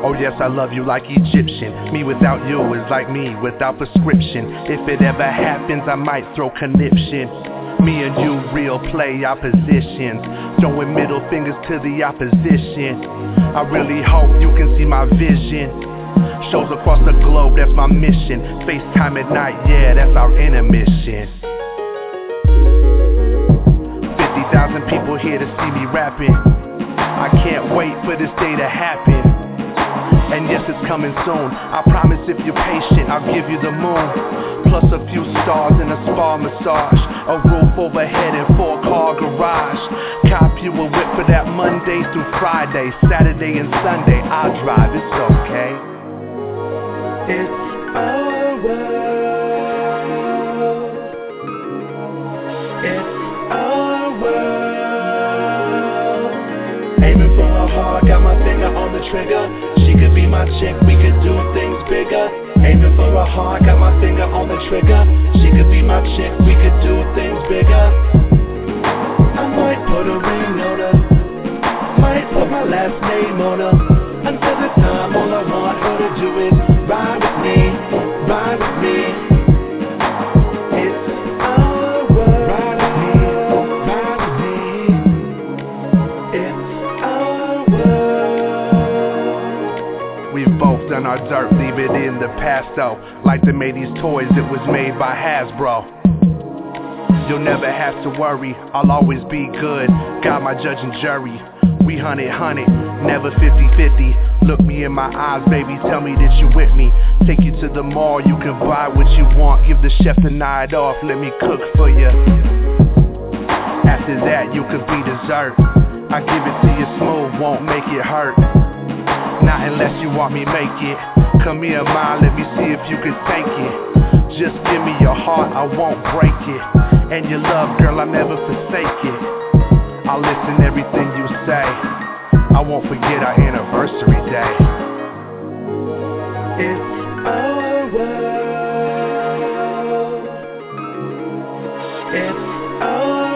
Oh yes, I love you like Egyptian. Me without you is like me without prescription. If it ever happens, I might throw conniption. Me and you real play oppositions, throwing middle fingers to the opposition. I really hope you can see my vision. Shows across the globe, that's my mission. FaceTime at night, yeah, that's our intermission. 50,000 people here to see me rapping. I can't wait for this day to happen. And yes, it's coming soon. I promise if you're patient, I'll give you the moon. Plus a few stars and a spa massage, a roof overhead and 4-car garage. Cop you a whip for that Monday through Friday, Saturday and Sunday. I'll drive, it's okay. It's our world. It's our world. Aiming for her heart, got my finger on the trigger. She could be my chick, we could do things bigger. Aiming for her heart, got my finger on the trigger. She could be my chick, we could do things bigger. I might put a ring on her, might put my last name on her. Until the time, all I want her to do is ride with me, ride with me. It's our world. Ride with me, ride with me. It's our world. We've both done our dirt, leave it in the past though. Like they made these toys, it was made by Hasbro. You'll never have to worry, I'll always be good. Got my judge and jury. We 100, never 50-50. Look me in my eyes, baby, tell me that you with me. Take you to the mall, you can buy what you want. Give the chef the night off, let me cook for you. After that, you could be dessert. I give it to you smooth, won't make it hurt. Not unless you want me make it. Come here, ma, let me see if you can take it. Just give me your heart, I won't break it. And your love, girl, I'll never forsake it. I'll listen everything you say. I won't forget our anniversary day. It's our world. It's our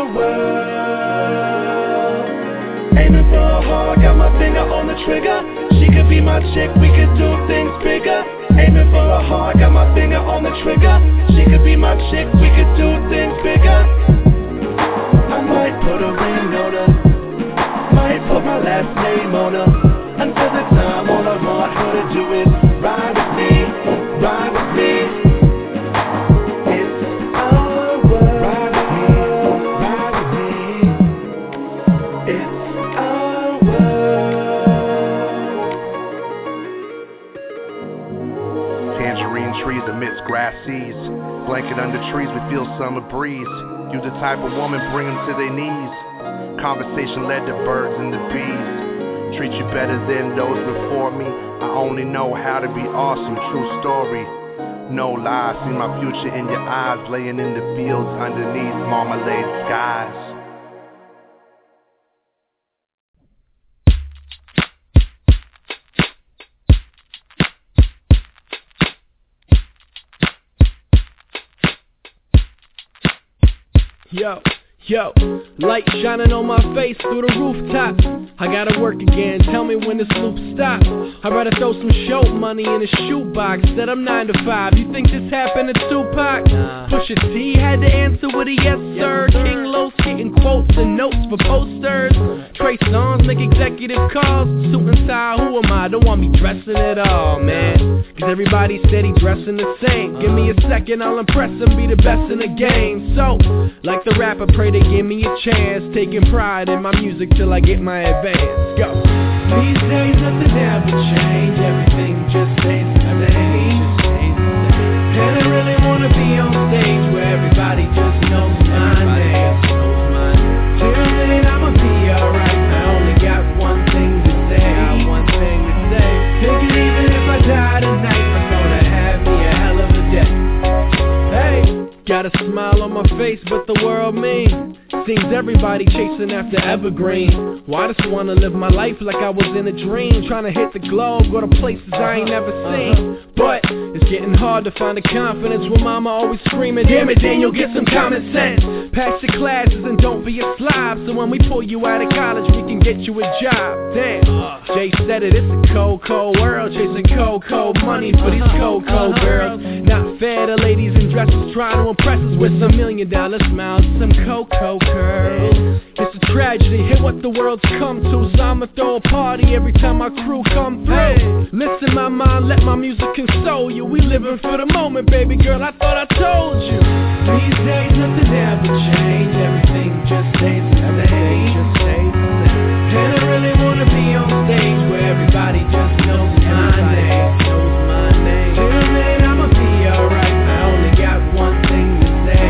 world. Aiming for her heart, got my finger on the trigger. She could be my chick, we could do things bigger. Aiming for her heart, got my finger on the trigger. She could be my chick, we could do things bigger. I might put a ring on her, might put my last name on her. Until the time, all I want her to do is ride with me, ride with me. It's our world. Ride with me, ride with me. It's our world. Tangerine trees amidst grass seas. Blanket under trees, we feel summer breeze. You the type of woman, bring them to their knees. Conversation led to birds and the bees. Treat you better than those before me. I only know how to be awesome, true story. No lie, see my future in your eyes. Laying in the fields underneath marmalade skies. Yo, light shining on my face through the rooftop. I gotta work again, tell me when this loop stops. I'd rather throw some show money in a shoebox. Said I'm 9 to 5, you think this happened to Tupac? Pusha T had to answer with a yes sir. King Los getting quotes and notes for posters. Trey Songz make executive calls. Suit and tie, who am I? Don't want me dressing at all, man. Cause everybody said he dressing the same. Give me a second, I'll impress and be the best in the game. So, like the rapper, pray they give me a chance. Taking pride in my music till I get my advance. Go. These days nothing ever change. Everything just stays the same. And I really wanna be on stage where everybody just knows my name. Till then I'ma be alright. I only got one thing to say. Take it even if I die tonight. I'm gonna have me a hell of a day. Hey, got a smile on my face, but the world mean. Seems everybody chasing after evergreen. Well, I just wanna live my life like I was in a dream, trying to hit the globe, go to places I ain't never seen. But it's getting hard to find the confidence when mama always screaming, damn it, Daniel, get some common sense. Pass your classes and don't be a slob, so when we pull you out of college, we can get you a job. Damn, Jay said it, it's a cold, cold world, chasing cold, cold money for these cold, cold girls. Not fair to ladies in dresses trying to impress us with some $1 million smiles, some cocoa curls. It's a tragedy, hit what the world's come to, so I'ma throw a party every time my crew come through. Hey, listen my mind, let my music console you. We living for the moment, baby girl, I thought I told you. These days nothing ever changed, everything just stays the same. And I really wanna be on stage where everybody just knows my name. Till then I'ma be alright, I only got one thing to say.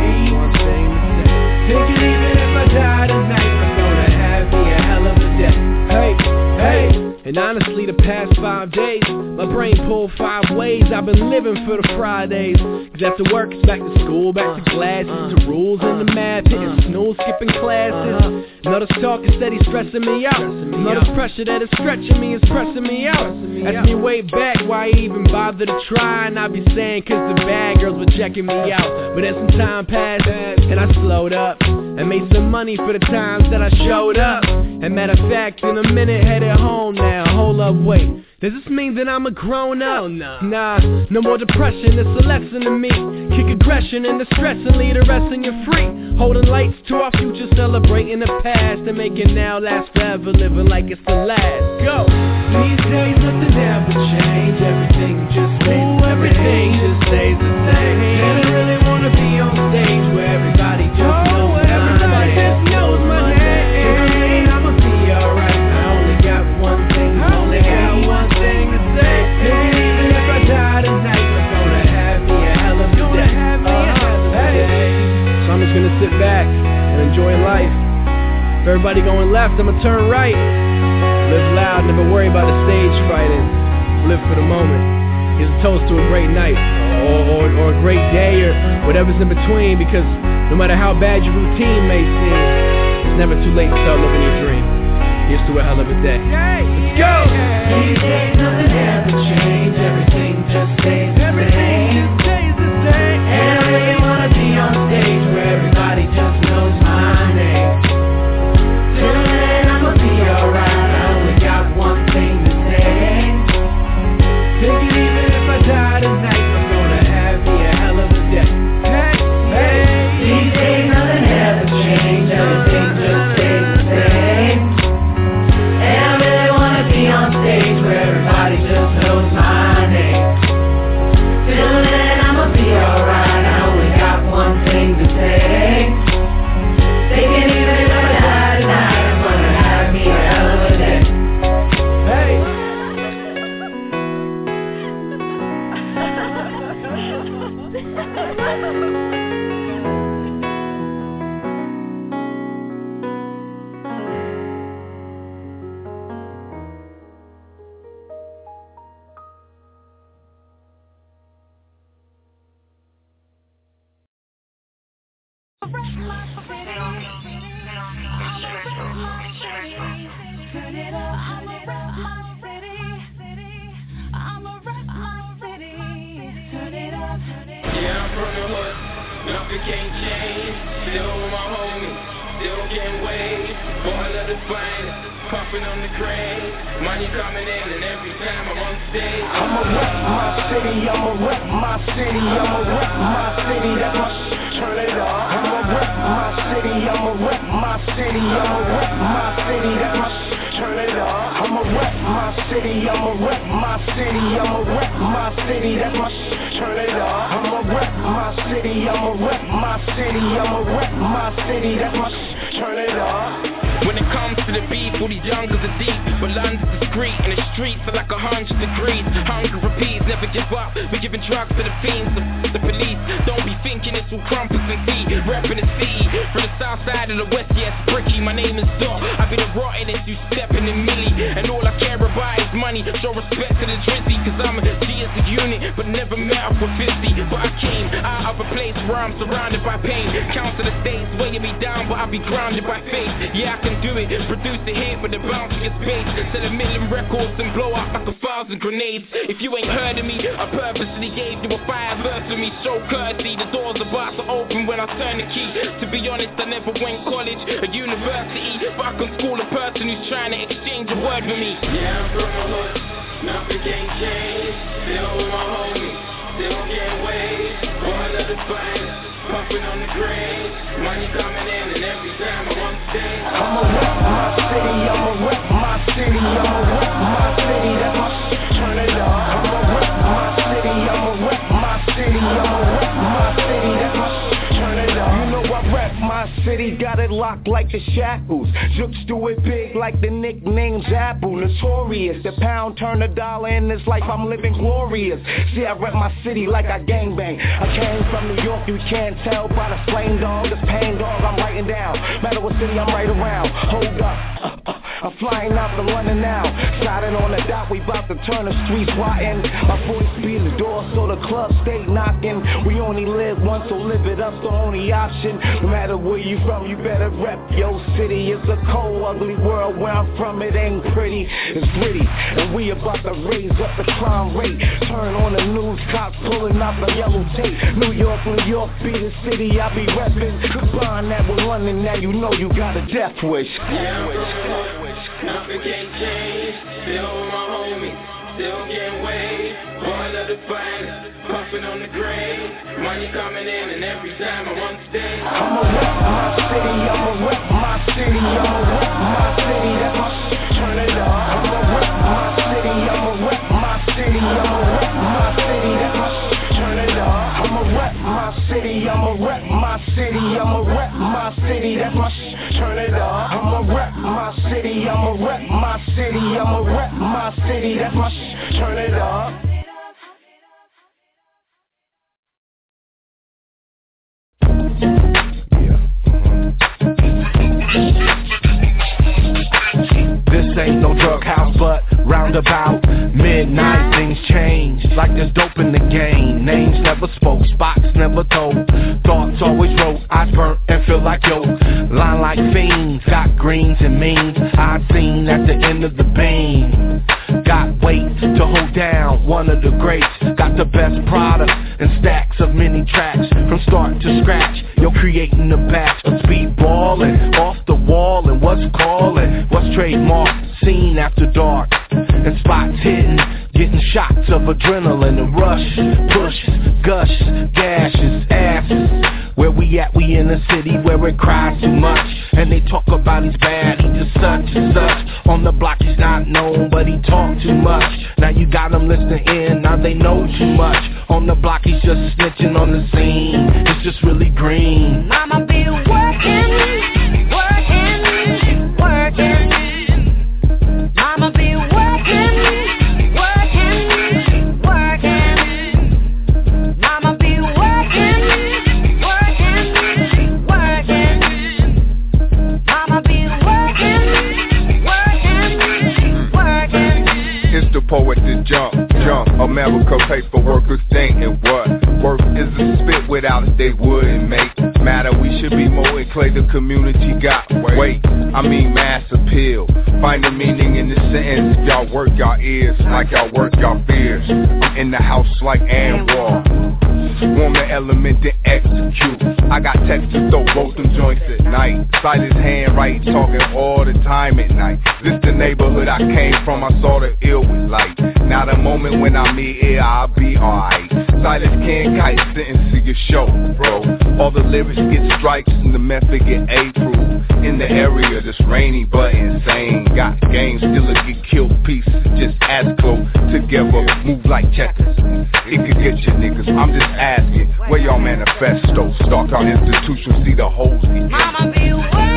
Take it even if I die tonight, I'm gonna have me a hell of a day. Hey, hey. And honestly, the past 5 days, my brain pulled 5 ways. I've been living for the Fridays. Cause after work, it's back to school, back to classes, the rules and the math, hitting snooze, skipping classes. Know this talk is steady stressing me out. Know this pressure that is stretching me is pressing me out. Ask me way back why I even bother to try, and I be saying cause the bad girls were checking me out. But then some time passed, and I slowed up and made some money for the times that I showed up. And matter of fact, in a minute, headed home now. Hold up, wait, does this mean that I'm a grown up? Nah, no more depression, it's a lesson to me. Kick aggression and the stress and leave the rest in you free. Holding lights to our future, celebrating the past and making now last forever, living like it's the last. Go! These days nothing ever changed, everything just stays the same. Everything just stays the same. And I really wanna be on stage where everybody just knows my name. And I'ma be alright, I only got one thing to say. Even if I die tonight, I'm gonna have me a hell of a day. So I'm just gonna sit back and enjoy life. If everybody going left, I'ma turn right. Live loud, never worry about the stage fright, and live for the moment. Here's a toast to a great night, or a great day, or whatever's in between, because no matter how bad your routine may seem, it's never too late to start living your dream. Here's to a hell of a day. Let's go! These days nothing ever changed, everything just stays the same. And I really wanna be on stage where everybody just knows my name. Till then I'ma be alright, I only got one thing to say. Take it even if I die tonight, I'm gonna have me a hell of a day. Hey, these days nothing ever changed, everything just stays the same. And I really wanna be on stage where everybody just knows my name. Till then I'ma be alright, I only got one thing to say. Take it even if I die tonight, I'm gonna have me a hell of a day. Hey. Nothing can't change, still with my homies, still getting waves, boy love the finest, pumping on the grave, money coming in and every time I'm on stage. I'ma rep my city, I'ma rep my city, I'ma rep my city, that's my turn it up. I'ma rep my city, I'ma rep my city, I'ma rep my city, that's my turn it up. I'ma rep my city, I'ma rep my city, I'ma rep my city, that's my turn it up. I'ma rep my city, I'ma rep my city, I'ma rep my city, that's my turn it up. When it comes to the beef, all these youngers are deep, but London's discreet, and the streets are like 100 degrees. Hunger repeats, never give up. We're giving drugs to the fiends, the police. Don't be thinking it's all crumpets and tea. Repping the city, from the south side of the west, yes, Bricky. My name is Dot. I've been a rottenest, you stepping in Millie, and all I care about is money. Show respect to the Drizzy, cause I'm a G as a unit, but never met up with 50. But I came out of a place where I'm surrounded by pain. Count to the states, weighing me down, but I'll be grounded by faith. Yeah, I can do it, produce a hit, but the bounce gets paid. Sell 1,000,000 records and blow up like 1,000 grenades. If you ain't heard of me, I purposely gave you a fire verse of me. Show courtesy, the doors about to open when I turn the key. To be honest, I never went college, a university, but I can school a person who's trying to exchange a word with me. Yeah, I'm from the hood, nothing can change. Still with my homies, still getting waves. One of the finest, pumping on the grade. Money coming in and every time I'm on stage. I'ma rep my city, I'ma rep my city, I'ma rep my city, that's my turn it up. I'ma rep my city, I'ma rep my city, I'ma rep my city, that's my turn it up. You know I rep my city, got it locked like the shackles. Jukes do it big like the nickname's Apple. Notorious, the pound turn a dollar in this life, I'm living glorious. See, I rep my city like I gangbang. I came from New York, you can't tell by the flame dog, this pain dog I'm writing down. Matter what city I'm right around. Hold up, I'm flying out to London now. Sliding on the dot, we bout to turn the streets rotten. My voice be the door, so the club stay knocking. We only live once, so live it up's the only option. No matter where you from, you better rep your city. It's a cold, ugly world. Where I'm from, it ain't pretty, it's gritty. And we about to raise up the crime rate. Turn on the news, cops pulling out the yellow tape. New York be the city I be reppin'. Combine that with London, now you know you got a death wish. Nothing can change. Still with my homies, still getting waves. One of the finest, puffing on the grave. Money coming in and every time I'm on stage. I'ma rep my city, I'ma rep my city, I'ma rep my city, that's my turn it up. I'ma rep my city, I'ma rep my city, I'ma rep my city, that's my turn it up. I'ma rep my city, I'ma rep my city, I'ma rep my city, that's my turn it up. I'ma rep my city, I'ma rep my city, I'ma rep my city, that's my turn it up. This ain't no drug house, but roundabout midnight things change. Like there's dope in the game. Names never spoke, spots never told. Thoughts always wrote, eyes burnt and feel like yo. Line like fiends, got greens and means. I seen at the end of the beam. Got weight to hold down, one of the greats. Got the best product and stacks of many tracks. From start to scratch, you're creating a batch of speed ballin', off the wall and what's calling. What's trademarked, seen after dark. And spots hidden, getting shots of adrenaline and rush. Pushes, gushes, gashes, asses. Where we at, we in a city where it cries too much. And they talk about he's bad, he just such and such. On the block he's not known, but he talk too much. Now you got them listening in, now they know too much. On the block he's just snitching on the scene. It's just really green. Mama be working, working, working. Mama be working, working, working. Mama be working, working, working. Mama be working, working, working. It's the poet that jump. America pay for workers thinking what? Work is a spit without it they wouldn't make. Matter, we should be more in clay the community got. Wait, I mean mass appeal. Find the meaning in the sentence. Y'all work y'all ears like y'all work y'all fears. I'm in the house like Anwar. Warm the element to execute. I got texts to throw both them joints at night. Sight his hand right, talking all the time at night. This the neighborhood I came from, I saw the ill with light. Now the moment when I'm here, I'll be alright. Silas can't kite, sitting to your show, bro. All the lyrics get strikes and the method get approved. In the area that's rainy but insane. Got games, still get killed pieces. Just as close together, move like checkers. It could get you niggas, I'm just asking. Where y'all manifesto? Start our institution, see the holes. Mama be working.